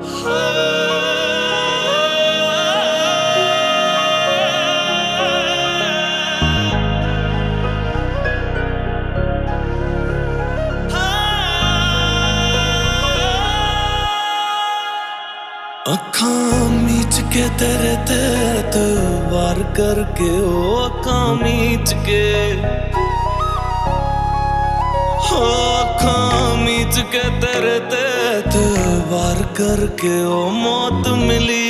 अखां मीच के तेरे तहत वार करके ओ अखां मीच के हो अखां मीच के तेरे तहत वार करके ओ मौत मिली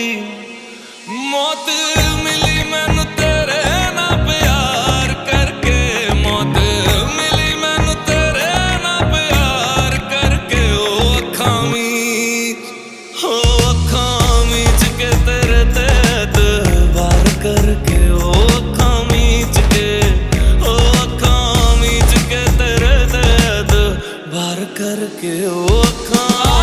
मैनू तेरे ना प्यार करके मौत मिली मैनू तेरे ना प्यार करके ओ अखां मीच हो अखां मीच के तेरे तहत वार करके ओ अखां मीच के ओ अखां मीच के तेरे तहत वार करके ओ अखां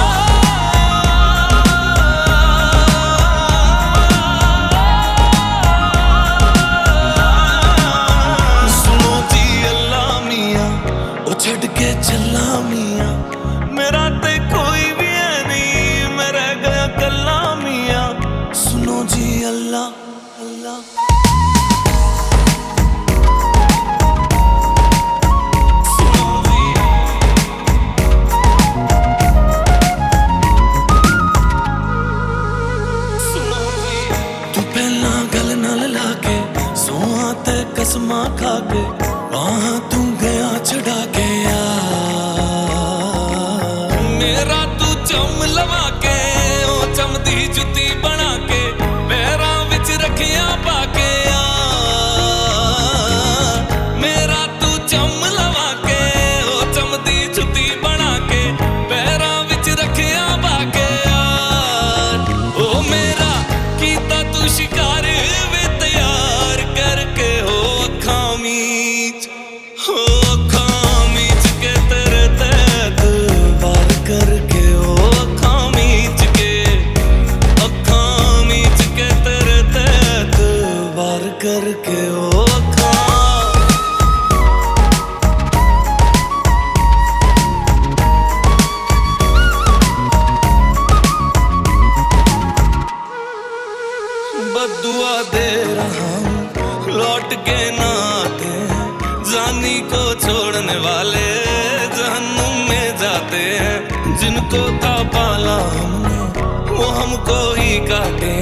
छड़ के चला मियां मेरा ते कोई भी है नहीं मैं रह गया कल्ला मियां सुनो जी अल्लाह अल्लाह तू पहला गल नाल लाके सोहा ते कसमां खा के वहां तू गया छड़ा के मेरा तू चम लवा के ओ चमदी जुती बना के पैरां विच रखियां पा के मेरा तू चम लवा के ओ चमदी जुती बना के पैरां विच रखियां पा के ओ मेरा कीता तू शिकार वे तैयार करके हो अखां मीच हो अखां मीच के तेरे तहत वार करके ओ अखां मीच के अखां मीच के तेरे तहत वार करके ओ अखां बदुआ दे रहा हूँ लौट के ना आते जानी को छोड़ने वाले जहन्नुम में जाते हैं जिनको का पाला हमने वो हमको ही काटे